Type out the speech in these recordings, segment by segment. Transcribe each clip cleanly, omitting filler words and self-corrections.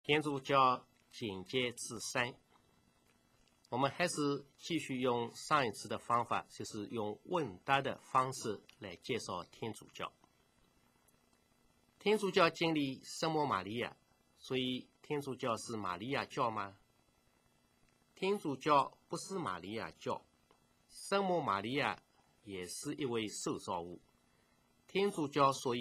天主教简介之3，我们还是继续用上一次的方法，就是用问答的方式来介绍天主教。天主教经历圣母玛利亚，所以天主教是玛利亚教吗？天主教不是玛利亚教，圣母玛利亚也是一位受造物。天主教所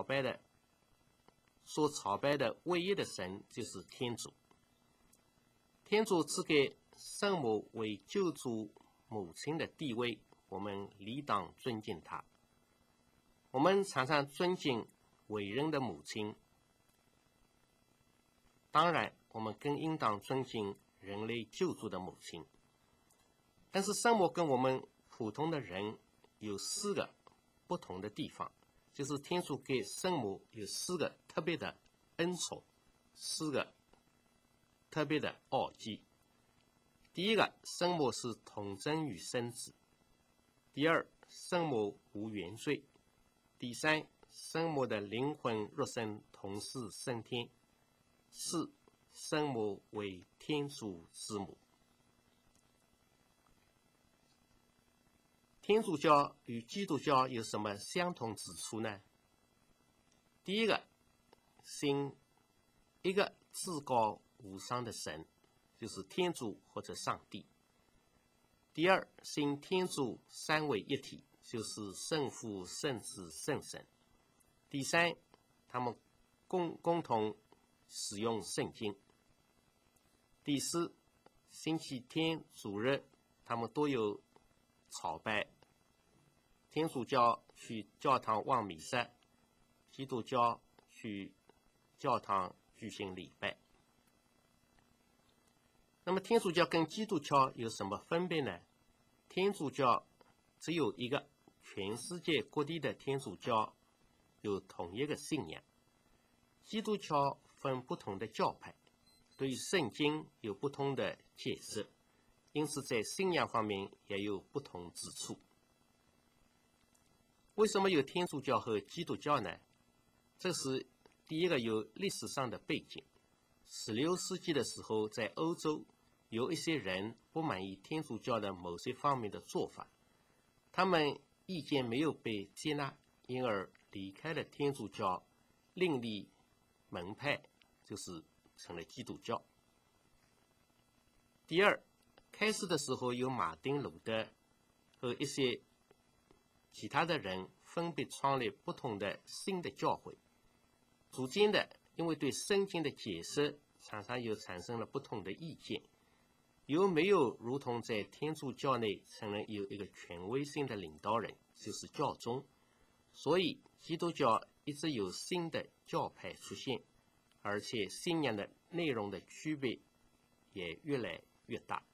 朝拜的唯一的神就是天主。天主赐给圣母为救主母亲的地位，我们理当尊敬她。我们常常尊敬伟人的母亲，当然我们更应当尊敬人类救主的母亲。但是圣母跟我们普通的人有4个不同的地方，就是天主给圣母有4个特别的恩宠，4个特别的奥迹。第一个，圣母是童真与圣子；第二，圣母无原罪；第三，圣母的灵魂肉身同是升天；4，圣母为天主之母。天主教与基督教有什么相同之处呢？第一个，信一个至高无上的神，就是天主或者上帝。第二，信天主3位一体，就是圣父、圣子、圣神。第三，他们共同使用圣经。第4，星期天主日他们都有朝拜。天主教去教堂望弥撒，基督教去教堂举行礼拜。那么天主教跟基督教有什么分别呢？天主教只有一个，全世界各地的天主教有同一个信仰。基督教分不同的教派，对于圣经有不同的解释，因此在信仰方面也有不同之处。为什么有天主教和基督教呢？这是第一个有历史上的背景。16世纪的时候，在欧洲有一些人不满意天主教的某些方面的做法，他们意见没有被接纳，因而离开了天主教，另立门派，就是成了基督教。第二，开始的时候有马丁·路德和一些其他的人分别创立不同的新的教会，逐渐的因为对圣经的解释常常又产生了不同的意见，有没有如同在天主教内承认有一个权威性的领导人，就是教宗，所以基督教一直有新的教派出现，而且信仰的内容的区别也越来越大。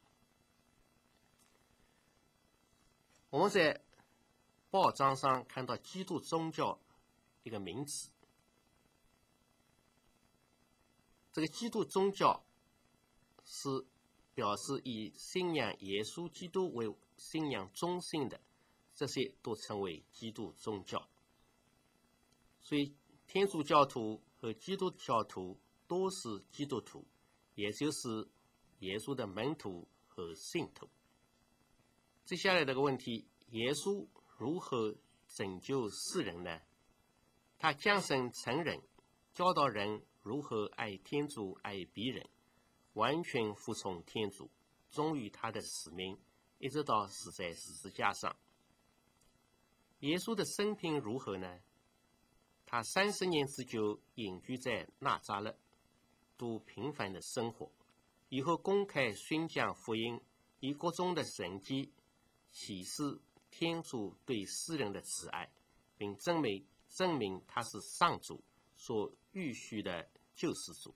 我们在报章上看到基督宗教一个名词，这个基督宗教是表示以信仰耶稣基督为信仰中心的，这些都称为基督宗教。所以天主教徒和基督教徒都是基督徒，也就是耶稣的门徒和信徒。接下来这个问题，耶稣如何拯救世人呢？他降生成人，教导人如何爱天主爱别人，完全服从天主，忠于他的使命，一直到死在十字架上。耶稣的生平如何呢？他30年之久隐居在纳匝勒，度平凡的生活，以后公开宣讲福音，以各种的神迹启示天主对世人的慈爱，并证明他是上主所预许的救世主。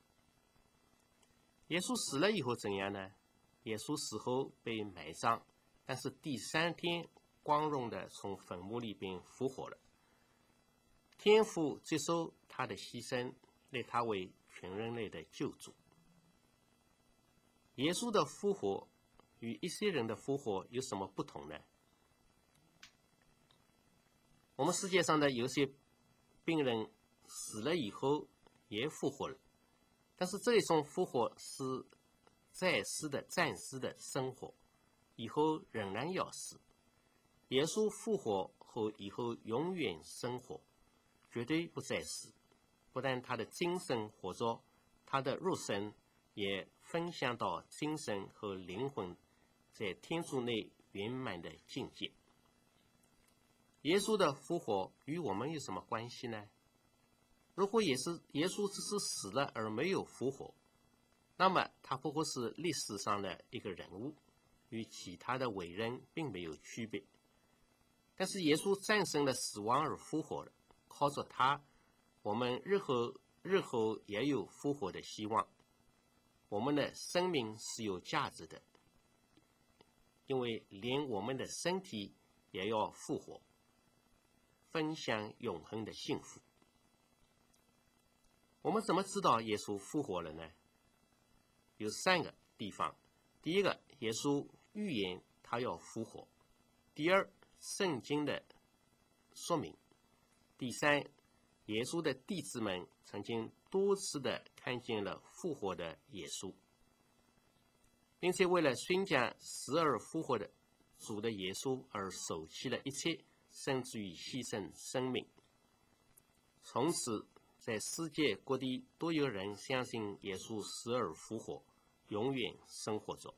耶稣死了以后怎样呢？耶稣死后被埋葬，但是第3天光荣的从坟墓里边复活了。天父接受他的牺牲，立他为全人类的救主。耶稣的复活与一些人的复活有什么不同呢？我们世界上的有些病人死了以后也复活了， 但是这一种复活是暂时的生活，以后仍然要死。耶稣复活后以后永远生活，绝对不再死。不但他的精神活着，他的肉身也分享到精神和灵魂在天主内圆满的境界。耶稣的复活与我们有什么关系呢？如果耶稣只是死了而没有复活，那么他不过是历史上的一个人物，与其他的伟人并没有区别。但是耶稣战胜了死亡而复活了，靠着他，我们日后也有复活的希望。我们的生命是有价值的，因为连我们的身体也要复活，分享永恒的幸福。我们怎么知道耶稣复活了呢？有3个地方。第一个，耶稣预言他要复活；第二，圣经的说明；第三，耶稣的弟子们曾经多次的看见了复活的耶稣，并且为了宣讲死而复活的主的耶稣而舍弃了一切，甚至于牺牲生命。从此在世界各地都有人相信耶稣死而复活，永远生活着。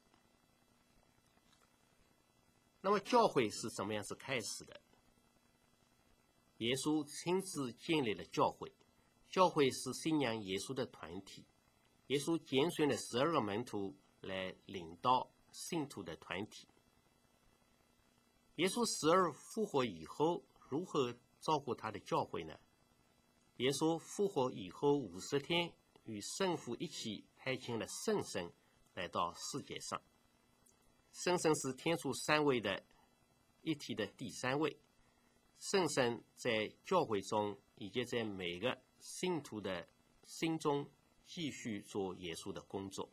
那么教会是怎么样子开始的？耶稣亲自建立了教会，教会是信仰耶稣的团体。耶稣拣选了12个门徒来领导信徒的团体。耶稣死而复活以后，如何照顾他的教会呢？耶稣复活以后50天，与圣父一起派遣了圣神来到世界上。圣神是天主3位的一体的第3位。圣神在教会中以及在每个信徒的心中继续做耶稣的工作。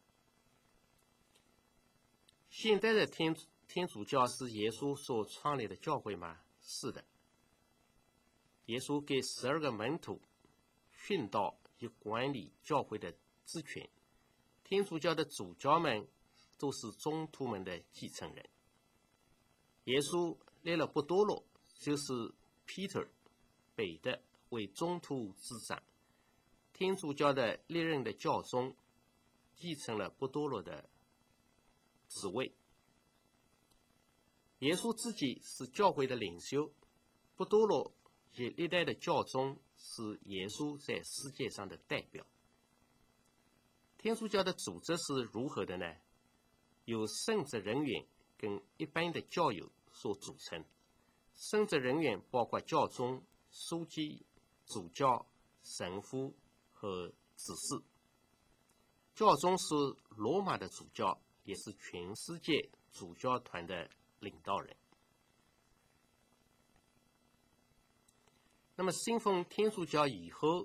现在的天主教是耶稣所创立的教会吗？是的。耶稣给12个门徒训导及管理教会的职权。天主教的主教们都是宗徒们的继承人。耶稣立了不多禄，就是 Peter 彼得为宗徒之长。天主教的历任的教宗继承了不多禄的职位。耶稣自己是教会的领袖，不多禄及历代的教宗是耶稣在世界上的代表。天主教的组织是如何的呢？由圣职人员跟一般的教友所组成。圣职人员包括教宗、书记、主教、神父和执事。教宗是罗马的主教，也是全世界主教团的领导人。那么信奉天主教以后，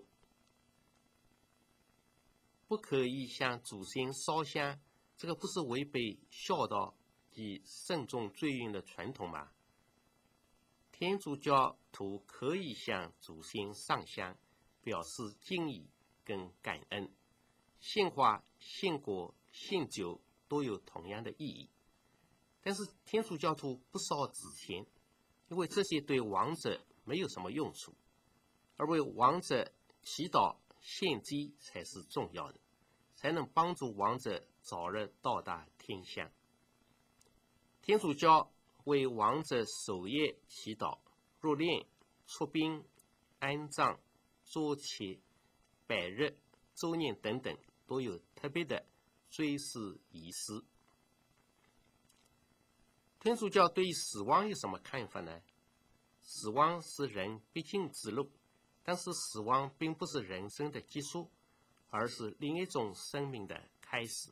不可以向祖先烧香，这个不是违背孝道及慎重追运的传统吗？天主教徒可以向祖先上香，表示敬意跟感恩。献花、献果、献酒都有同样的意义。但是天主教徒不烧纸钱，因为这些对亡者没有什么用处，而为亡者祈祷献祭才是重要的，才能帮助亡者早日到达天乡。天主教为亡者守夜祈祷、入殓、出殡、安葬、桌切、百日、周年等等，都有特别的追思仪式。天主教对于死亡有什么看法呢？死亡是人必经之路，但是死亡并不是人生的结束，而是另一种生命的开始。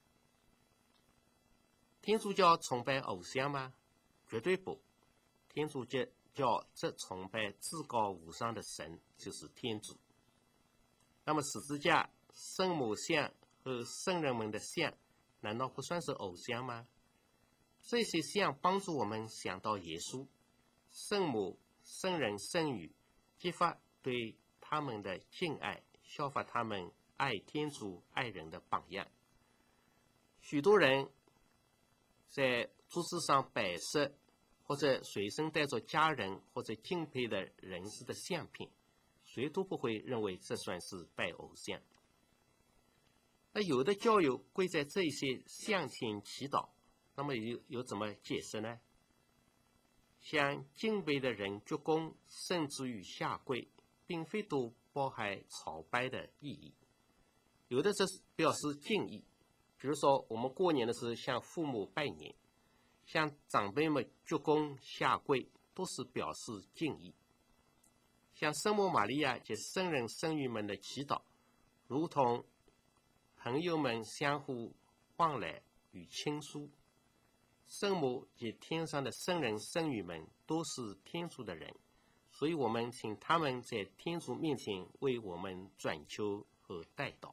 天主教崇拜偶像吗？绝对不。天主教只崇拜至高无上的神，就是天主。那么十字架、圣母像和圣人们的像，难道不算是偶像吗？这些像帮助我们想到耶稣、圣母、圣人、圣女，激发对他们的敬爱，效法他们爱天主、爱人的榜样。许多人在桌子上摆设或者随身带着家人或者敬佩的人士的相片，谁都不会认为这算是拜偶像。那有的教友跪在这些像前祈祷，那么有怎么解释呢？向敬拜的人鞠躬，甚至于下跪，并非都包含朝拜的意义。有的这是表示敬意，比如说我们过年的时候向父母拜年，向长辈们鞠躬下跪，都是表示敬意。像圣母玛利亚及圣人圣女们的祈祷，如同朋友们相互往来与倾诉。圣母及天上的圣人圣女们都是天主的人，所以我们请他们在天主面前为我们转求和代祷。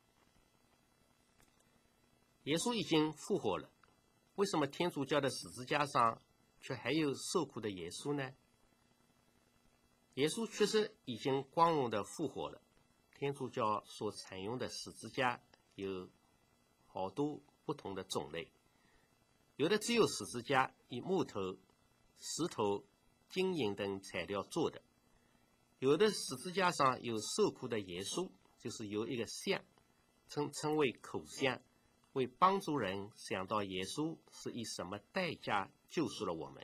耶稣已经复活了，为什么天主教的十字架上却还有受苦的耶稣呢？耶稣确实已经光荣的复活了。天主教所采用的十字架有好多不同的种类，有的只有十字架，以木头、石头、金银等材料做的；有的十字架上有受苦的耶稣，就是由一个像，称为口像，为帮助人想到耶稣是以什么代价救赎了我们。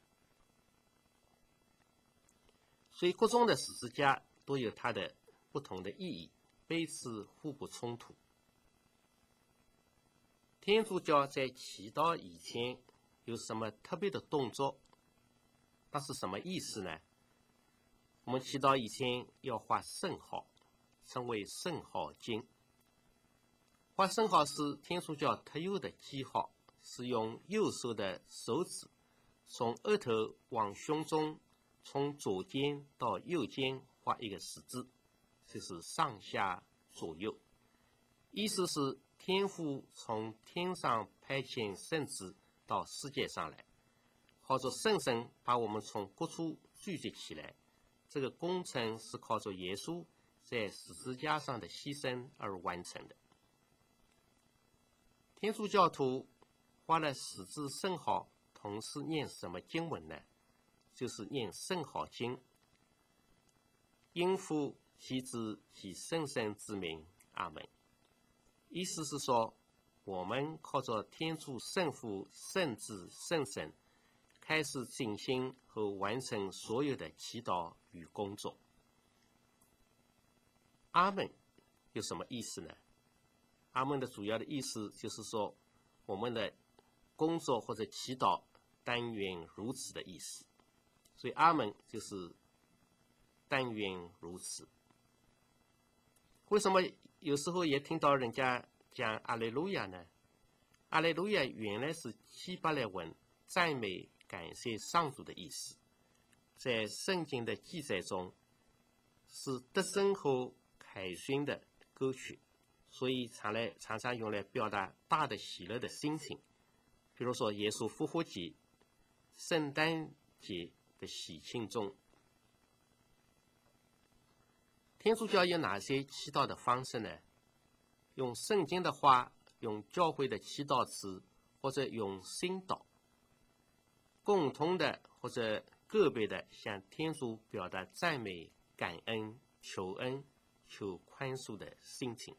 所以各种的十字架都有它的不同的意义，彼此互不冲突。天主教在祈祷以前有什么特别的动作？那是什么意思呢？我们祈祷以前要画圣号，称为圣号经。画圣号是天主教特有的记号，是用右手的手指从额头往胸中，从左肩到右肩画一个十字，就是上下左右。意思是天父从天上派遣圣子到世界上来，靠着圣神把我们从各处聚集起来。这个工程是靠着耶稣在十字架上的牺牲而完成的。天主教徒画了十字圣号，同时念什么经文呢？就是念圣号经，因父其子及圣神之名，阿门。意思是说，我们靠着天主圣父、圣子、圣神，开始进行和完成所有的祈祷与工作。阿门有什么意思呢？阿门的主要的意思就是说，我们的工作或者祈祷但愿如此的意思。所以阿门就是但愿如此。为什么有时候也听到人家讲阿肋路亚呢？阿肋路亚原来是希伯来文赞美感谢上主的意思，在圣经的记载中是得胜和凯旋的歌曲，所以常常用来表达大的喜乐的心情。比如说耶稣复活节、圣诞节的喜庆中。天主教有哪些祈祷的方式呢？用圣经的话，用教会的祈祷词，或者用心祷，共同的或者个别的向天主表达赞美、感恩、求恩、求宽恕的心情。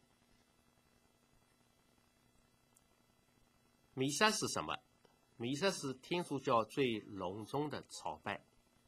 弥撒是什么？弥撒是天主教最隆重的朝拜。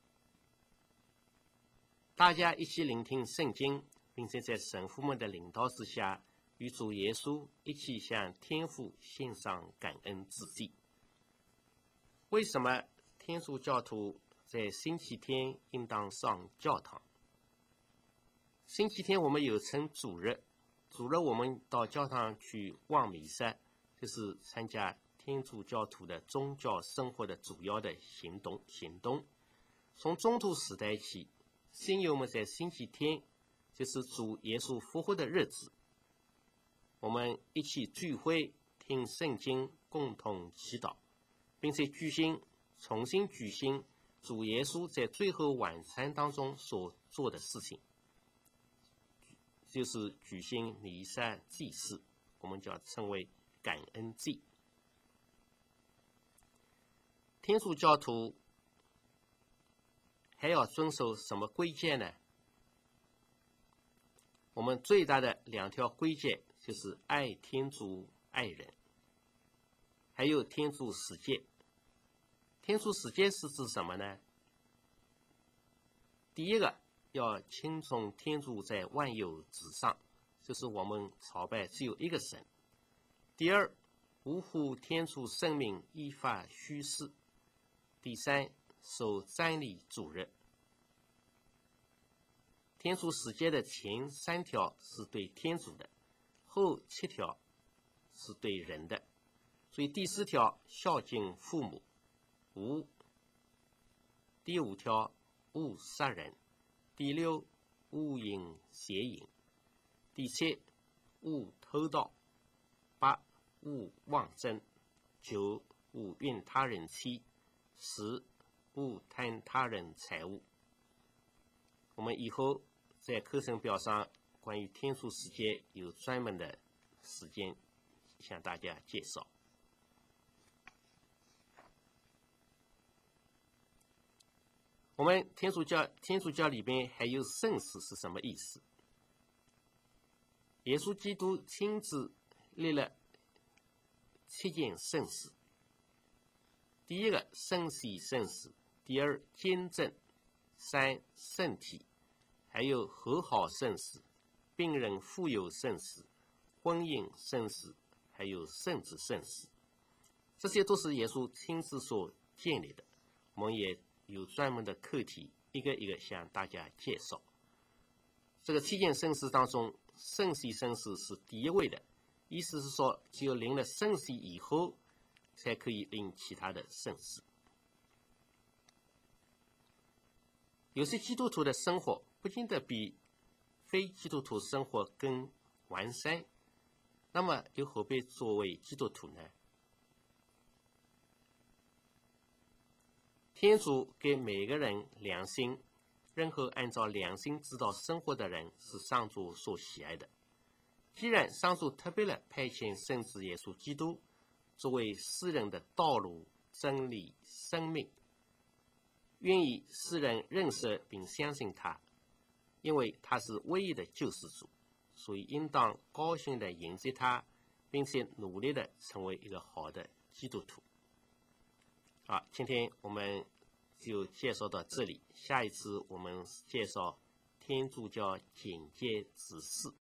大家一起聆听圣经，并且在神父们的领导之下，与主耶稣一起向天父献上感恩之祭。为什么天主教徒在星期天应当上教堂？星期天我们有称主日，主日我们到教堂去望弥撒，就是参加天主教徒的宗教生活的主要的行动。从中土时代起，信友们在星期天，就是主耶稣复活的日子，我们一起聚会听圣经，共同祈祷，并且重新举行主耶稣在最后晚餐当中所做的事情， 就是举行弥撒祭祀，我们叫称为感恩祭。天主教徒还要遵守什么规戒呢？我们最大的2条规戒就是爱天主爱人，还有天主十诫。天主十诫是指什么呢？第一个，要听从天主在万有之上，就是我们朝拜只有一个神。第二，无负天主圣名，依法虚事。第三，守瞻礼主日。天主十诫的前3条是对天主的，后7条是对人的。所以第4条孝敬父母，第5条勿杀人，第6勿饮邪淫，第7勿偷盗，8勿妄争，9勿孕他人妻，10勿贪他人财物。我们以后在课程表上关于天主十诫有专门的时间向大家介绍。我们天主教里面还有圣事是什么意思？耶稣基督亲自立了7件圣事。第一个圣洗圣事，第二坚正，3圣体，还有和好圣事、病人复有圣事、婚姻圣事，还有圣子圣事。这些都是耶稣亲自所建立的，我们也有专门的课题，一个一个向大家介绍。这个7件圣事当中，圣洗圣事是第一位的，意思是说只有领了圣洗以后才可以领其他的圣事。有些基督徒的生活不见得比非基督徒生活更完善，那么又何必作为基督徒呢？天主给每个人良心，任何按照良心指导生活的人是上主所喜爱的。既然上主特别地派遣圣子耶稣基督作为世人的道路、真理、生命，愿意世人认识并相信他，因为他是唯一的救世主，所以应当高兴地迎接他，并且努力地成为一个好的基督徒。好，今天我们就介绍到这里，下一次我们介绍天主教简介指示。